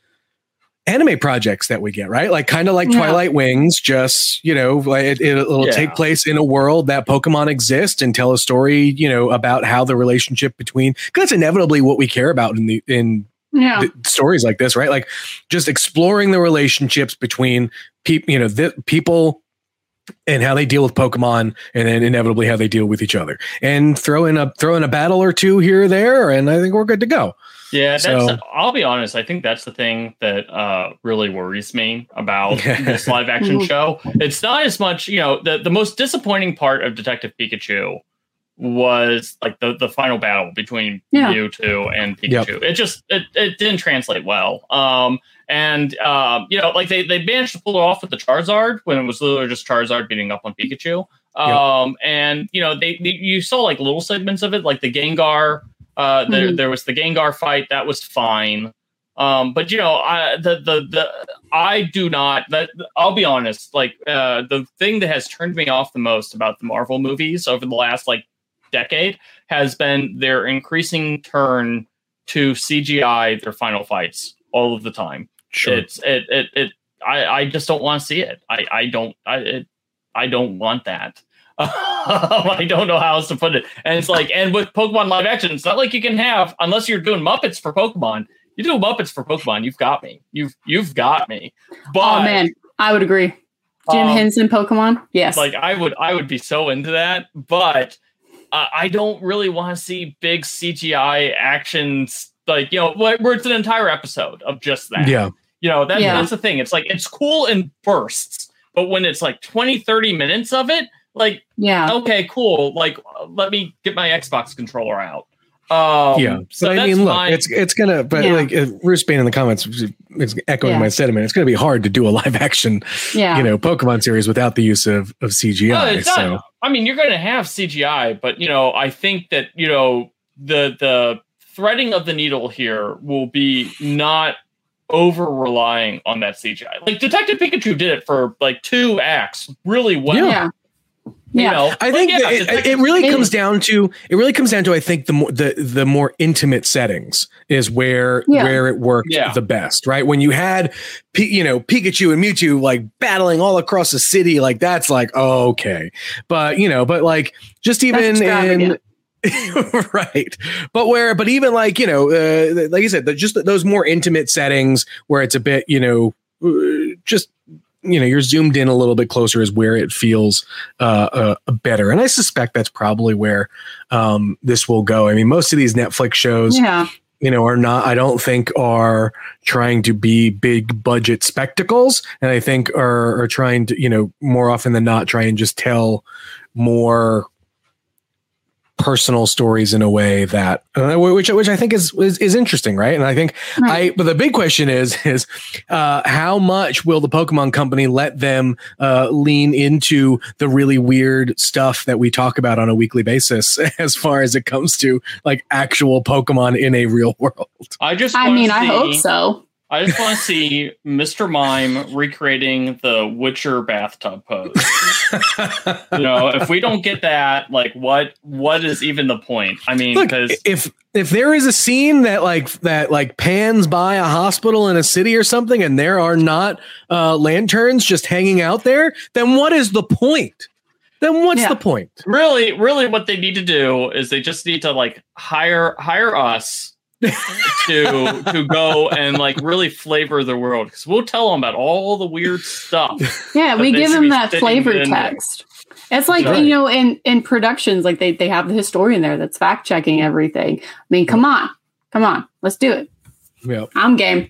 anime projects that we get, right? Like kind of like yeah. Twilight Wings, just, you know, like it, it'll yeah. take place in a world that Pokemon exist and tell a story, you know, about how the relationship between, because that's inevitably what we care about in the, in yeah. the stories like this, right? Like just exploring the relationships between people, you know, the people and how they deal with Pokemon, and then inevitably how they deal with each other, and throw in a, throw in a battle or two here or there. And I think we're good to go. Yeah, that's, so, I'll be honest. I think that's the thing that uh, really worries me about this live action show. It's not as much, you know, the, the most disappointing part of Detective Pikachu was like the, the final battle between yeah. Mewtwo and Pikachu. Yep. It just, it, it didn't translate well. Um, and, um, you know, like they, they managed to pull it off with the Charizard when it was literally just Charizard beating up on Pikachu. Um, yep. And, you know, they, they you saw like little segments of it, like the Gengar. Uh, there, mm-hmm. there was the Gengar fight that was fine, um, but you know, I the the the I do not. That I'll be honest, like uh, the thing that has turned me off the most about the Marvel movies over the last like decade has been their increasing turn to C G I their final fights all of the time. Sure, it's it it, it I I just don't want to see it. I I don't I it, I don't want that. I don't know how else to put it. And it's like, and with Pokemon live action, it's not like you can have, unless you're doing Muppets for Pokemon. You do Muppets for Pokemon, you've got me. You've you've got me. But, oh man, I would agree. Jim um, Henson Pokemon, yes. Like I would, I would be so into that. But uh, I don't really want to see big C G I actions, like, you know, where it's an entire episode of just that. Yeah, you know that, yeah. that's the thing. It's like it's cool in bursts. But when it's like twenty, thirty minutes of it, like, yeah, okay, cool. Like, let me get my Xbox controller out. Um, yeah. So but I mean, look, fine. it's it's gonna. But yeah. like uh, Bruce Bain in the comments is echoing yeah. my sentiment. It's gonna be hard to do a live action, yeah. you know, Pokemon series without the use of of C G I. No, so not, I mean, you're gonna have C G I, but you know, I think that you know the the threading of the needle here will be not over relying on that C G I. Like Detective Pikachu did it for like two acts really well. Yeah. You yeah, know, I think yeah, it, it really maybe. comes down to it really comes down to I think the more the the more intimate settings is where yeah. where it worked yeah. the best, right? When you had P, you know Pikachu and Mewtwo like battling all across the city, like that's like oh, okay, but you know, but like just even in right, but where but even like you know uh, like I said, the, just those more intimate settings where it's a bit you know uh, just. you know, you're zoomed in a little bit closer is where it feels uh, uh, better. And I suspect that's probably where um, this will go. I mean, most of these Netflix shows, yeah. you know, are not, I don't think are trying to be big budget spectacles. And I think are, are trying to, you know, more often than not, try and just tell more personal stories in a way that uh, which which I think is, is is interesting, right? And I think right. I but the big question is is uh, how much will the Pokemon Company let them uh, lean into the really weird stuff that we talk about on a weekly basis as far as it comes to like actual Pokemon in a real world? I just I mean, see, I hope so. I just want to see Mister Mime recreating the Witcher bathtub pose. You know, if we don't get that, like, what what is even the point? I mean, because if if there is a scene that like that like pans by a hospital in a city or something, and there are not uh, lanterns just hanging out there, then what is the point? Then what's yeah. the point? Really, really, what they need to do is they just need to like hire hire us. to to go and like really flavor the world because we'll tell them about all the weird stuff. Yeah, we give them that flavor text. It's like right. you know, in in productions, like they they have the historian there that's fact checking everything. I mean, come on, come on, let's do it. Yep. I'm game.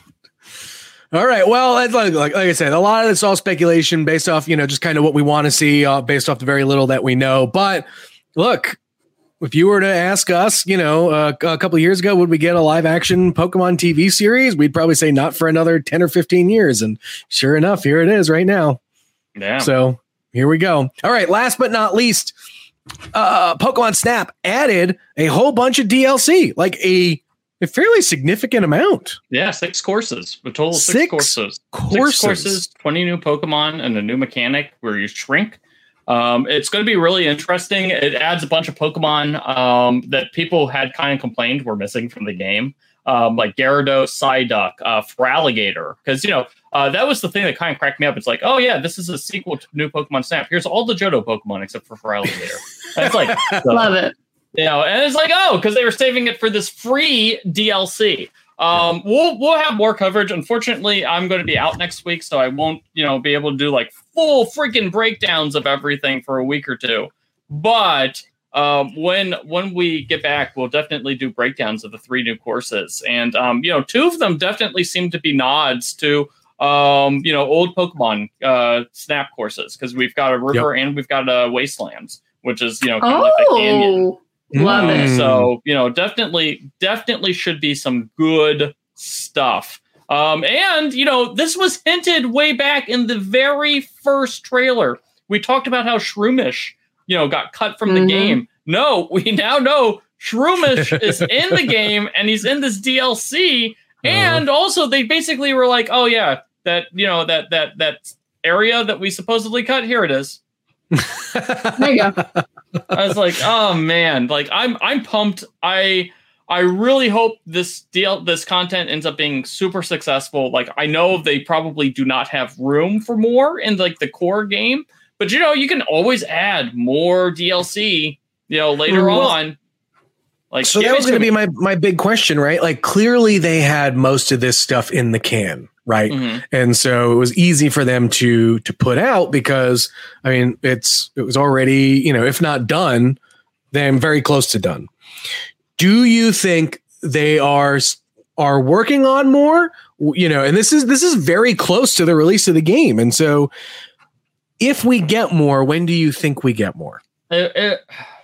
All right. Well, like, like like I said, a lot of it's all speculation based off you know just kind of what we want to see, uh, based off the very little that we know. But look. If you were to ask us, you know, uh, a couple of years ago, would we get a live action Pokemon T V series? We'd probably say not for another ten or fifteen years. And sure enough, here it is right now. Yeah. So here we go. All right. Last but not least, uh, Pokemon Snap added a whole bunch of D L C, like a, a fairly significant amount. Yeah. Six courses, a total of six, six courses. courses. Six courses, twenty new Pokemon, and a new mechanic where you shrink. Um, it's going to be really interesting. It adds a bunch of Pokemon um, that people had kind of complained were missing from the game, um, like Gyarados, Psyduck, uh, Feraligatr. Because, you know, uh, that was the thing that kind of cracked me up. It's like, oh, yeah, this is a sequel to New Pokemon Snap. Here's all the Johto Pokemon except for Feraligatr. And it's like, so, love it. You know, and it's like, oh, because they were saving it for this free D L C. Um, we'll we'll have more coverage. Unfortunately, I'm going to be out next week, so I won't, you know, be able to do like full freaking breakdowns of everything for a week or two. But um, when when we get back, we'll definitely do breakdowns of the three new courses, and um, you know, two of them definitely seem to be nods to um, you know old Pokemon uh, Snap courses because we've got a river yep. and we've got a Wastelands, which is you know kind oh. of like a canyon. Love it. Um, so, you know, definitely, definitely should be some good stuff. Um, and, you know, this was hinted way back in the very first trailer. We talked about how Shroomish, you know, got cut from mm-hmm. the game. No, we now know Shroomish is in the game and he's in this D L C. Uh-huh. And also they basically were like, oh, yeah, that, you know, that that that area that we supposedly cut. Here it is. There you go. I was like, oh man, like I'm I'm pumped. I I really hope this deal this content ends up being super successful. Like I know they probably do not have room for more in like the core game, but you know, you can always add more D L C, you know, later well, on. Like so that was going to be my my big question, right? Like clearly they had most of this stuff in the can. Right. Mm-hmm. And so it was easy for them to to put out because, I mean, it's it was already, you know, if not done, then very close to done. Do you think they are are working on more? You know, and this is this is very close to the release of the game. And so if we get more, when do you think we get more? It, it,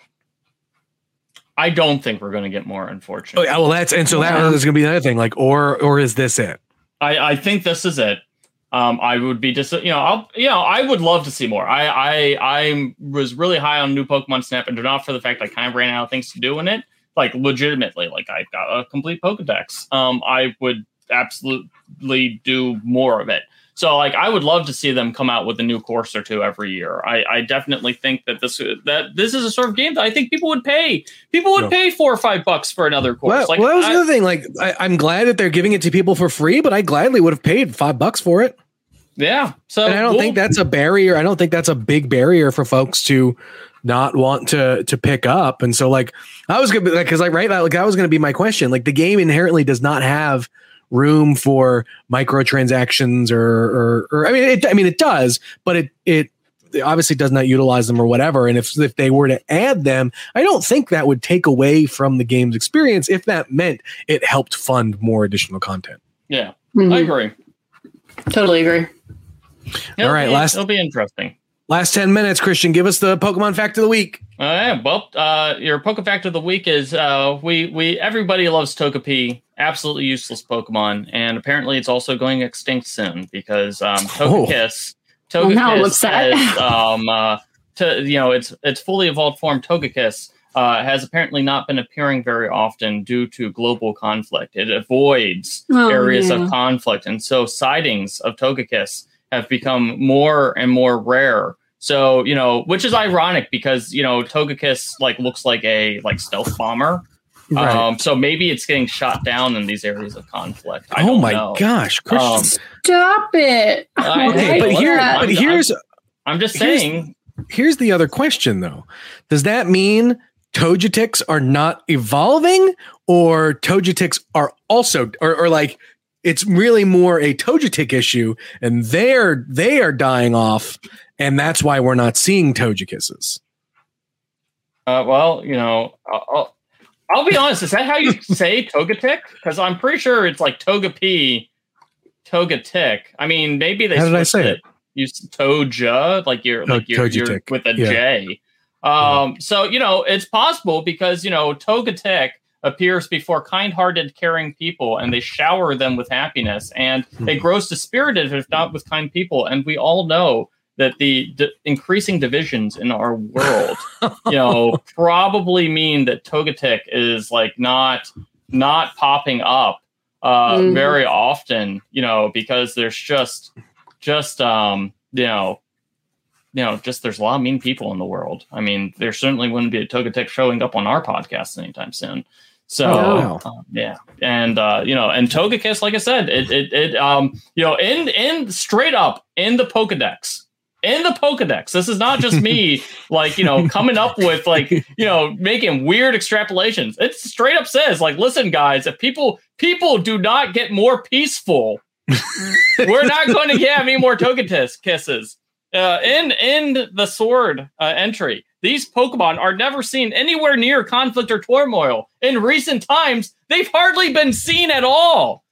I don't think we're going to get more, unfortunately. Oh, yeah, well, that's and so that Yeah. is going to be another thing. Like, or or is this it? I, I think this is it. Um, I would be just, you know, I'll, you know, I would love to see more. I, I, I was really high on new Pokemon Snap, and not for the fact I kind of ran out of things to do in it. Like, legitimately, like I've got a complete Pokedex. Um, I would absolutely do more of it. So, like, I would love to see them come out with a new course or two every year. I, I definitely think that this that this is a sort of game that I think people would pay. People would No. pay four or five bucks for another course. Well, like, well, that was I, the other thing. Like, I, I'm glad that they're giving it to people for free, but I gladly would have paid five bucks for it. yeah. So, And I don't we'll- think that's a barrier. I don't think that's a big barrier for folks to not want to to pick up. And so, like, I was gonna be like, because like right now, like that was gonna be my question. Like, the game inherently does not have room for microtransactions or or, or I mean, it, I mean, it does, but it it obviously does not utilize them or whatever. And if if they were to add them, I don't think that would take away from the game's experience if that meant it helped fund more additional content. yeah, Mhm. I agree. Totally agree. It'll All right, be, last- it'll be interesting. Last ten minutes, Christian, give us the Pokemon fact of the week. All right. Well, uh, your Poke Fact of the week is uh, we we everybody loves Togepi, absolutely useless Pokemon, and apparently it's also going extinct soon because um, Togekiss, Oh, now I'm Togekiss upset. has, um, uh, to, you know, its its fully evolved form Togekiss uh, has apparently not been appearing very often due to global conflict. It avoids Oh, areas yeah. of conflict, and so sightings of Togekiss have become more and more rare. So, you know, which is ironic because, you know, Togekiss like looks like a like stealth bomber. Right. Um, so maybe it's getting shot down in these areas of conflict. I Oh don't my know. gosh, Christian. Um, Stop it. I- okay, I but like here, that. but I'm- here's I'm just here's- saying. here's the other question though. Does that mean Togetix are not evolving, or Togetix are also, or, or like it's really more a Togetic issue, and they're they are dying off, and that's why we're not seeing Togekises? Uh, well, you know, I'll, I'll, I'll be honest. Is that how you say Togetic? Because I'm pretty sure it's like Togepi, Togetic. I mean, maybe they How did I switched say it. You s- Toja, like you're To- like you're, you're Togetic, with a yeah. J. Um, so you know, it's possible because you know Togetic appears before kind-hearted, caring people, and they shower them with happiness, and Hmm. it grows dispirited if not with kind people. And we all know that the d- increasing divisions in our world, you know, probably mean that Togetic is like not not popping up uh, Mhm. very often, you know, because there's just just um, you know. You know, just there's a lot of mean people in the world. I mean, there certainly wouldn't be a Togetic showing up on our podcast anytime soon. So, Oh, wow. um, yeah, and uh, you know, and Togekiss, like I said, it, it, it, um, you know, in in straight up in the Pokedex, in the Pokedex. This is not just me, like you know, coming up with like you know, making weird extrapolations. It straight up says, like, listen, guys, if people people do not get more peaceful, we're not going to have any more Togekiss kisses. Uh, in in the sword uh, entry, these Pokemon are never seen anywhere near conflict or turmoil. In recent times, they've hardly been seen at all.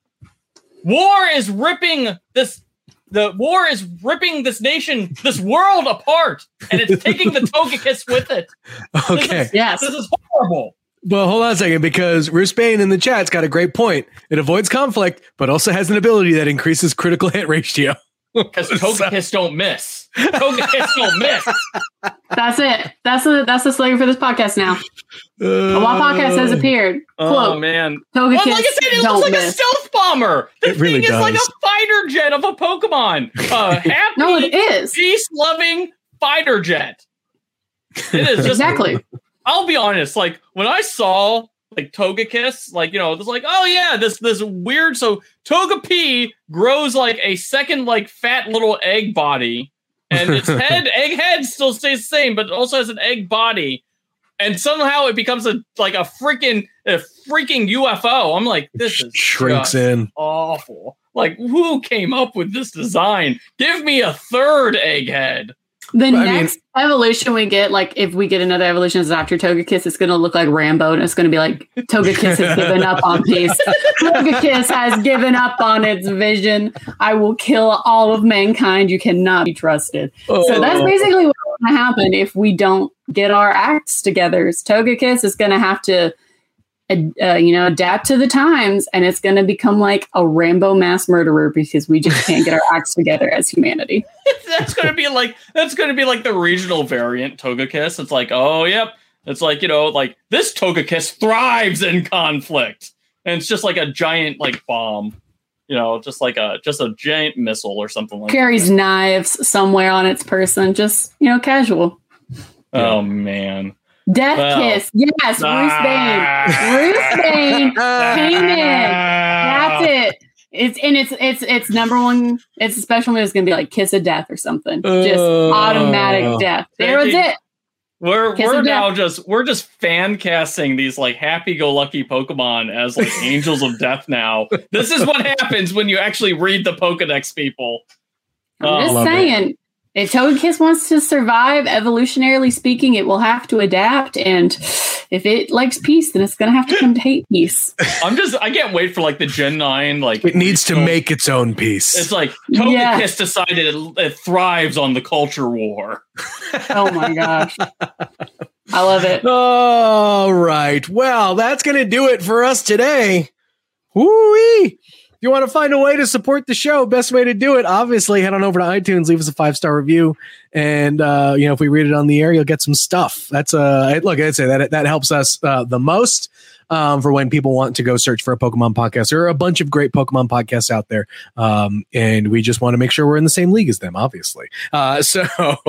War is ripping this. The war is ripping this nation, this world apart, and it's taking the Togekiss with it. Okay. This is, Yes. this is horrible. Well, hold on a second, because Ruspain in the chat's got a great point. It avoids conflict, but also has an ability that increases critical hit ratio. Because Togekiss don't miss. Togekiss don't miss. That's it. That's the that's the slogan for this podcast now. A WAP podcast has appeared. Oh Quote, man. Togekiss Well, like I said, it don't looks like miss. a stealth bomber. The It thing really is like does. a fighter jet of a Pokemon. Uh, happy, No, it is. peace-loving fighter jet. It is just Exactly. I'll be honest. Like when I saw like Togekiss, like you know, it was like, oh yeah, this this weird. So Togepi grows like a second like fat little egg body, and its head egg head still stays the same, but it also has an egg body. And somehow it becomes a like a freaking a freaking U F O. I'm like, this is Shrinks just in. awful. Like, who came up with this design? Give me a third egghead. The I next mean, evolution we get, like if we get another evolution is after Togekiss, it's going to look like Rambo, and it's going to be like Togekiss has given up on peace. Togekiss has given up on its vision. I will kill all of mankind. You cannot be trusted. Oh. So that's basically what's going to happen if we don't get our acts together. Is Togekiss is going to have to, uh, you know, adapt to the times, and it's going to become like a Rambo mass murderer because we just can't get our acts together as humanity. That's going to be like that's going to be like the regional variant Togekiss. It's like, oh, yep. It's like, you know, like this Togekiss thrives in conflict, and it's just like a giant like bomb, you know, just like a just a giant missile or something like Carries that. Carries knives somewhere on its person, just, you know, casual. Oh yeah. Man. Death well, Kiss, yes, ah, Ruth Bane, Ruth Bane came in. That's it. It's and it's it's it's number one. It's a special move. It's gonna be like Kiss of Death or something. Just uh, automatic death. There was it. We're Kiss we're now death. just we're just fan casting these like happy-go-lucky Pokemon as like angels of death. Now this is what happens when you actually read the Pokedex, people. I'm oh, just saying. It. If Togekiss wants to survive, evolutionarily speaking, it will have to adapt. And if it likes peace, then it's going to have to come to hate peace. I'm just, I can't wait for like the Gen nine. Like it needs to make its own peace. It's like Togekiss yeah. decided it, it thrives on the culture war. Oh my gosh. I love it. All right. Well, that's going to do it for us today. Woo-wee. If you want to find a way to support the show, best way to do it, obviously, head on over to iTunes, leave us a five-star review. And, uh, you know, if we read it on the air, you'll get some stuff. That's, uh, look, I'd say that that helps us uh, the most um, for when people want to go search for a Pokemon podcast. There are a bunch of great Pokemon podcasts out there. Um, and we just want to make sure we're in the same league as them, obviously. Uh, so,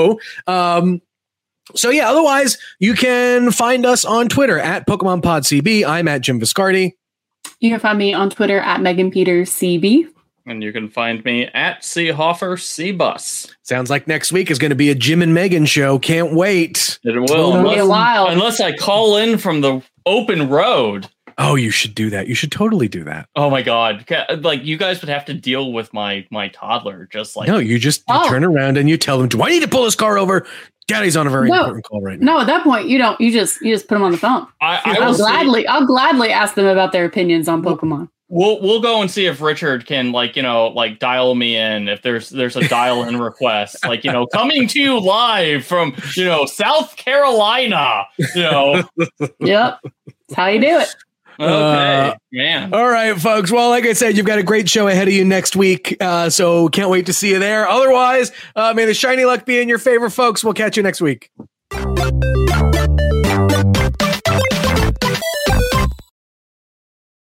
um, so yeah, otherwise, you can find us on Twitter at Pokemon Pod C B. I'm at Jim Viscardi. You can find me on Twitter at Megan Peters C B. And you can find me at Seahoffer C Bus. Sounds like next week is going to be a Jim and Megan show. Can't wait. It will. Unless, be a while. unless I call in from the open road. Oh, you should do that. You should totally do that. Oh my God. Like you guys would have to deal with my my toddler. Just like no, you just you oh. turn around and you tell them, do I need to pull this car over? Daddy's on a very no, important call right now. No, at that point, you don't. You just you just put them on the phone. I, I I'll will gladly see. I'll gladly ask them about their opinions on Pokemon. We'll we'll go and see if Richard can like you know like dial me in if there's there's a dial in request like you know coming to you live from you know South Carolina. You know. Yep, that's how you do it. Okay, uh, man. All right, folks. Well, like I said, you've got a great show ahead of you next week. Uh, so can't wait to see you there. Otherwise, uh, may the shiny luck be in your favor, folks. We'll catch you next week.